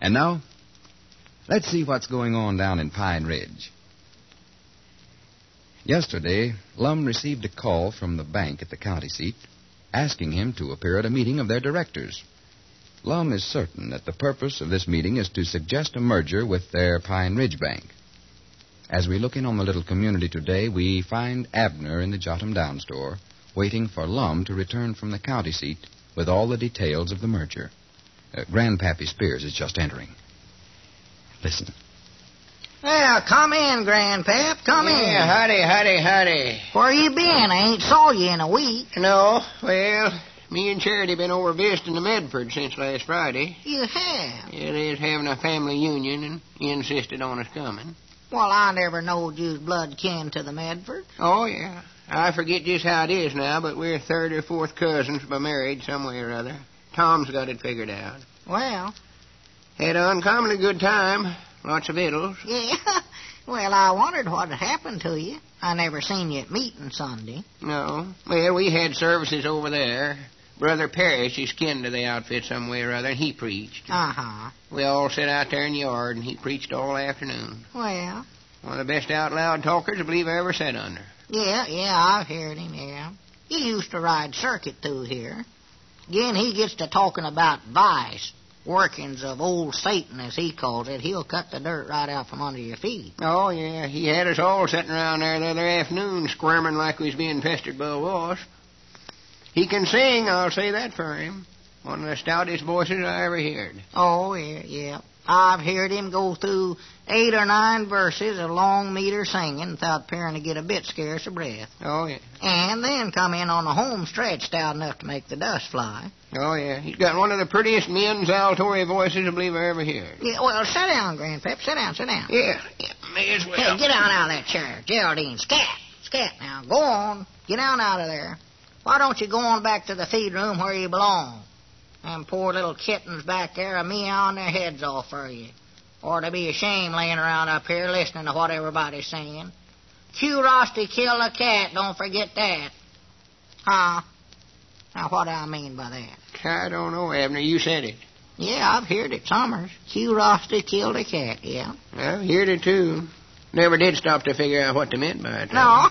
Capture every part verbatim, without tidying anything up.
And now, let's see what's going on down in Pine Ridge. Yesterday, Lum received a call from the bank at the county seat asking him to appear at a meeting of their directors. Lum is certain that the purpose of this meeting is to suggest a merger with their Pine Ridge Bank. As we look in on the little community today, we find Abner in the Jotham Down store waiting for Lum to return from the county seat with all the details of the merger. Uh, Grandpappy Spears is just entering. Listen. Well, come in, Grandpap. Come yeah, in. Yeah, howdy, howdy, howdy. Where you been? I ain't saw you in a week. No, well, me and Charity been over visiting the Medford since last Friday. You have? Yeah, they was having a family union, and he insisted on us coming. Well, I never knowed you was blood kin to the Medfords. Oh, yeah. I forget just how it is now, but we're third or fourth cousins by marriage some way or other. Tom's got it figured out. Well. Had an uncommonly good time. Lots of victuals. Yeah. Well, I wondered what had happened to you. I never seen you at meeting Sunday. No. Well, we had services over there. Brother Parrish is kin to the outfit some way or other, and he preached. Uh-huh. We all sat out there in the yard, and he preached all afternoon. Well. One of the best out loud talkers I believe I ever sat under. Yeah, yeah, I've heard him, yeah. He used to ride circuit through here. Again, he gets to talking about vice, workings of old Satan, as he calls it. He'll cut the dirt right out from under your feet. Oh, yeah. He had us all sitting around there the other afternoon squirming like we was being pestered by a wasp. He can sing, I'll say that for him. One of the stoutest voices I ever heard. Oh, yeah, yeah. I've heard him go through eight or nine verses of long meter singing without appearing to get a bit scarce of breath. Oh, yeah. And then come in on the home stretch stout enough to make the dust fly. Oh, yeah. He's got one of the prettiest men's altory voices I believe I ever heard. Yeah, well, sit down, Grandpap. Sit down, sit down. Yeah, yeah, may as well. Hey, get down out of that chair. Geraldine, scat, scat now. Go on. Get down out of there. Why don't you go on back to the feed room where you belong? Them poor little kittens back there are meowing their heads off for you. Or to be ashamed laying around up here listening to what everybody's saying. Curiosity killed a cat, don't forget that. Huh? Now, what do I mean by that? I don't know, Abner. You said it. Yeah, I've heard it, Summers. Curiosity killed a cat, yeah. I've heard it, too. Never did stop to figure out what they meant by it. No.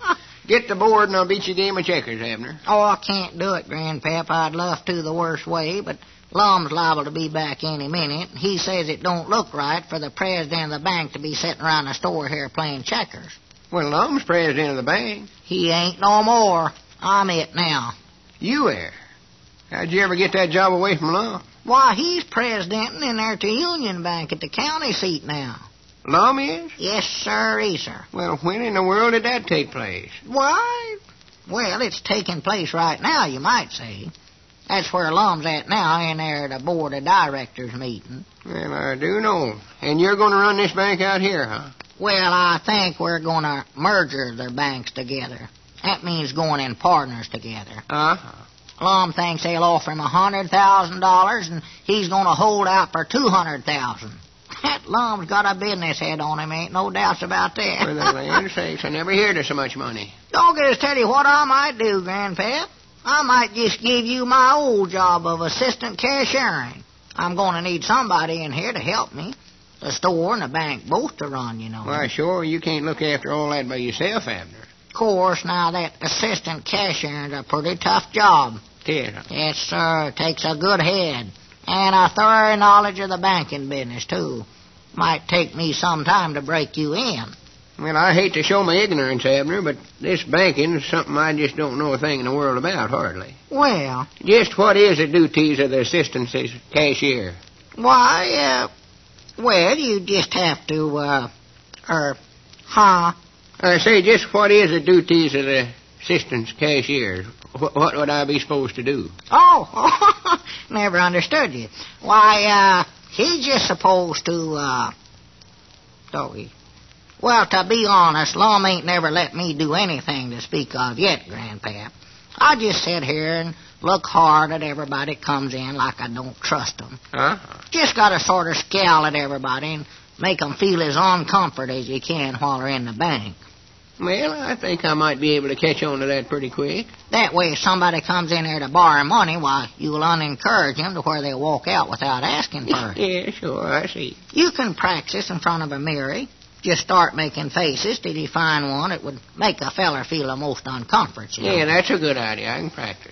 Get the board and I'll beat you a game of checkers, Abner. Oh, I can't do it, Grandpap. I'd love to the worst way, but Lum's liable to be back any minute. He says it don't look right for the president of the bank to be sitting around the store here playing checkers. Well, Lum's president of the bank. He ain't no more. I'm it now. You are? How'd you ever get that job away from Lum? Why, he's president in there to Union Bank at the county seat now. Lum is? Yes, sir, sir. Well, when in the world did that take place? Why? Well, it's taking place right now, you might say. That's where Lum's at now, in there at the board of directors meeting. Well, I do know. And you're going to run this bank out here, huh? Well, I think we're going to merger their banks together. That means going in partners together. Uh-huh. Lum thinks they'll offer him a hundred thousand dollars, and he's going to hold out for two hundred thousand. That Lum's got a business head on him, ain't no doubts about that. For the land sakes, I never heard of so much money. Don't get us tell you what I might do, Grandpap. I might just give you my old job of assistant cashiering. I'm going to need somebody in here to help me. The store and the bank both to run, you know. Why, sure, you can't look after all that by yourself, Abner. Of course, now that assistant cashiering's a pretty tough job. Yeah. Yes, sir. It takes a good head. And a thorough knowledge of the banking business, too. Might take me some time to break you in. Well, I hate to show my ignorance, Abner, but this banking is something I just don't know a thing in the world about, hardly. Well? Just what is the duties of the assistant cashier? Why, uh, well, you just have to, uh, er, huh? I say, just what is the duties of the assistant cashier? What, what would I be supposed to do? Oh, never understood you. Why, uh, he's just supposed to, uh, so he... Well, to be honest, Lum ain't never let me do anything to speak of yet, Grandpap. I just sit here and look hard at everybody that comes in like I don't trust them. Uh-huh. Just got to sort of scowl at everybody and make them feel as uncomfort as you can while they're in the bank. Well, I think I might be able to catch on to that pretty quick. That way, if somebody comes in there to borrow money, why, you'll unencourage them to where they'll walk out without asking for it. Yeah, sure, I see. You can practice in front of a mirror. Just start making faces till you find one that would make a feller feel the most uncomfortable. Yeah, that's a good idea. I can practice.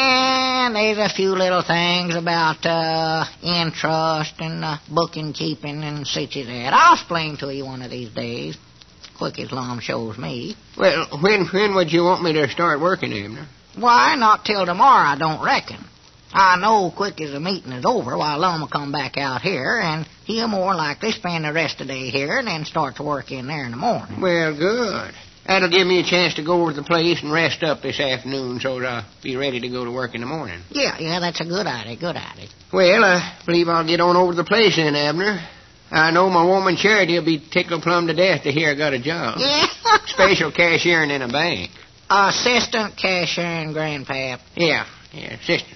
And there's a few little things about uh, interest and uh, booking keeping and such as that. I'll explain to you one of these days, quick as Lum shows me. Well, when when would you want me to start working, Abner? Why, not till tomorrow, I don't reckon. I know quick as the meeting is over, why, Lum will come back out here, and he'll more likely spend the rest of the day here and then start to work in there in the morning. Well, good. That'll give me a chance to go over to the place and rest up this afternoon so that I'll be ready to go to work in the morning. Yeah, yeah, that's a good idea, good idea. Well, I believe I'll get on over to the place then, Abner. I know my woman Charity will be tickled plumb to death to hear I got a job. Yeah. Special cashiering in a bank. Assistant cashier and grandpap. Yeah, yeah, assistant.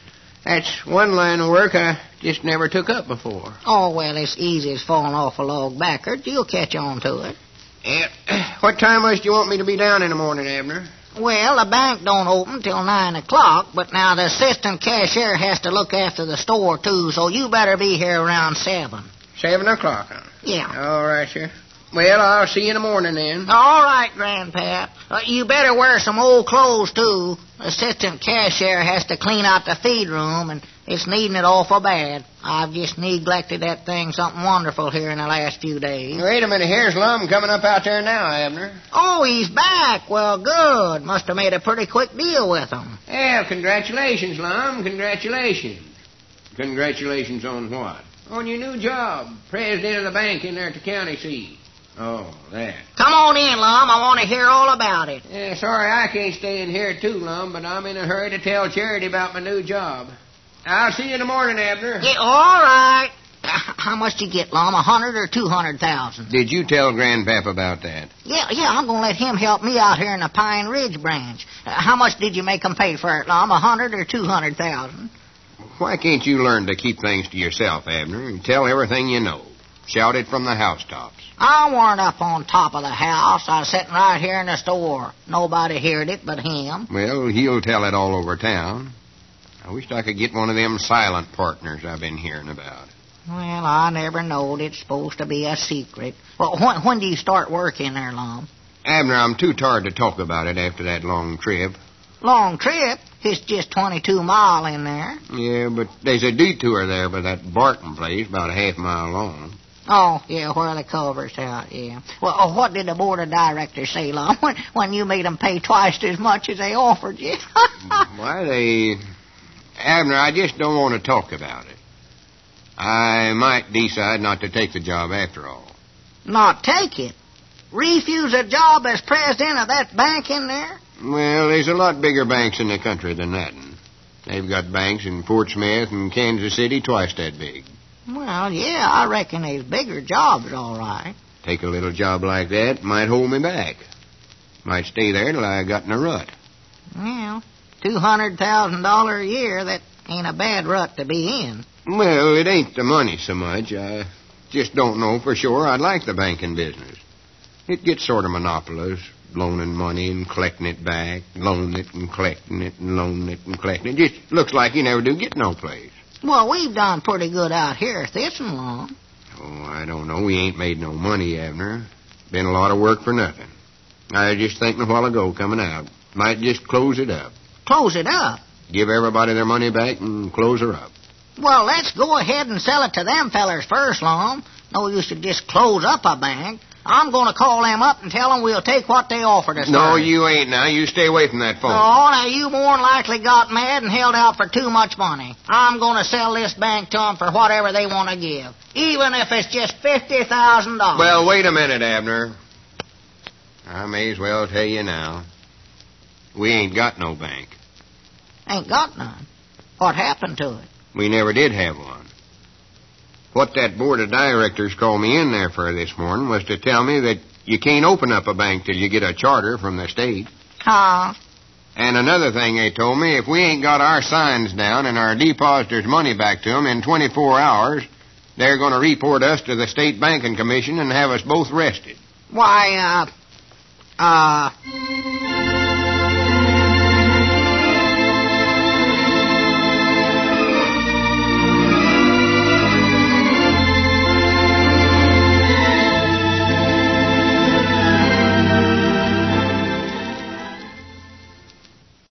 That's one line of work I just never took up before. Oh, well, it's easy as falling off a log backward. You'll catch on to it. Yeah. What time was do you want me to be down in the morning, Abner? Well, the bank don't open till nine o'clock, but now the assistant cashier has to look after the store, too, so you better be here around seven. Seven o'clock, huh? Yeah. All right, sir. Well, I'll see you in the morning then. All right, Grandpap. Uh, you better wear some old clothes, too. The assistant cashier has to clean out the feed room, and it's needing it awful bad. I've just neglected that thing something wonderful here in the last few days. Wait a minute. Here's Lum coming up out there now, Abner. Oh, he's back. Well, good. Must have made a pretty quick deal with him. Well, congratulations, Lum. Congratulations. Congratulations on what? On your new job. President of the bank in there at the county seat. Oh, that. Come on in, Lum. I want to hear all about it. Yeah, sorry I can't stay in here too, Lum, but I'm in a hurry to tell Charity about my new job. I'll see you in the morning, Abner. Yeah, all right. How much did you get, Lum? A hundred or two hundred thousand? Did you tell Grandpap about that? Yeah, yeah, I'm going to let him help me out here in the Pine Ridge branch. Uh, how much did you make him pay for it, Lum? A hundred or two hundred thousand? Why can't you learn to keep things to yourself, Abner, and tell everything you know? Shout it from the housetops. I weren't up on top of the house. I was sitting right here in the store. Nobody heard it but him. Well, he'll tell it all over town. I wish I could get one of them silent partners I've been hearing about. Well, I never knowed it's supposed to be a secret. Well, when, when do you start working there, Lum? Abner, I'm too tired to talk about it after that long trip. Long trip? It's just twenty-two mile in there. Yeah, but there's a detour there by that Barton place, about a half mile long. Oh, yeah, where the cover's out, yeah. Well, uh, what did the board of directors say, Lum, when, when you made them pay twice as much as they offered you? Why, they... Abner, I just don't want to talk about it. I might decide not to take the job after all. Not take it? Refuse a job as president of that bank in there? Well, there's a lot bigger banks in the country than that. They've got banks in Fort Smith and Kansas City twice that big. Well, yeah, I reckon there's bigger jobs, all right. Take a little job like that, might hold me back. Might stay there till I got in a rut. Well, two hundred thousand dollars a year, that ain't a bad rut to be in. Well, it ain't the money so much. I just don't know for sure I'd like the banking business. It gets sort of monopolized, loaning money and collecting it back, loaning it and collecting it and loaning it and collecting it. Just looks like you never do get no place. Well, we've done pretty good out here at this and long. Oh, I don't know. We ain't made no money, Abner. Been a lot of work for nothing. I was just thinking a while ago coming out. Might just close it up. Close it up? Give everybody their money back and close her up. Well, let's go ahead and sell it to them fellers first, Lum. No use to just close up a bank. I'm going to call them up and tell them we'll take what they offered us. No, first. you ain't now. You stay away from that phone. Oh, now you more than likely got mad and held out for too much money. I'm going to sell this bank to them for whatever they want to give, even if it's just fifty thousand dollars. Well, wait a minute, Abner. I may as well tell you now. We ain't got no bank. Ain't got none. What happened to it? We never did have one. What that board of directors called me in there for this morning was to tell me that you can't open up a bank till you get a charter from the state. Huh? And another thing they told me, if we ain't got our signs down and our depositors' money back to them in twenty-four hours, they're going to report us to the State Banking Commission and have us both arrested. Why, uh, Uh,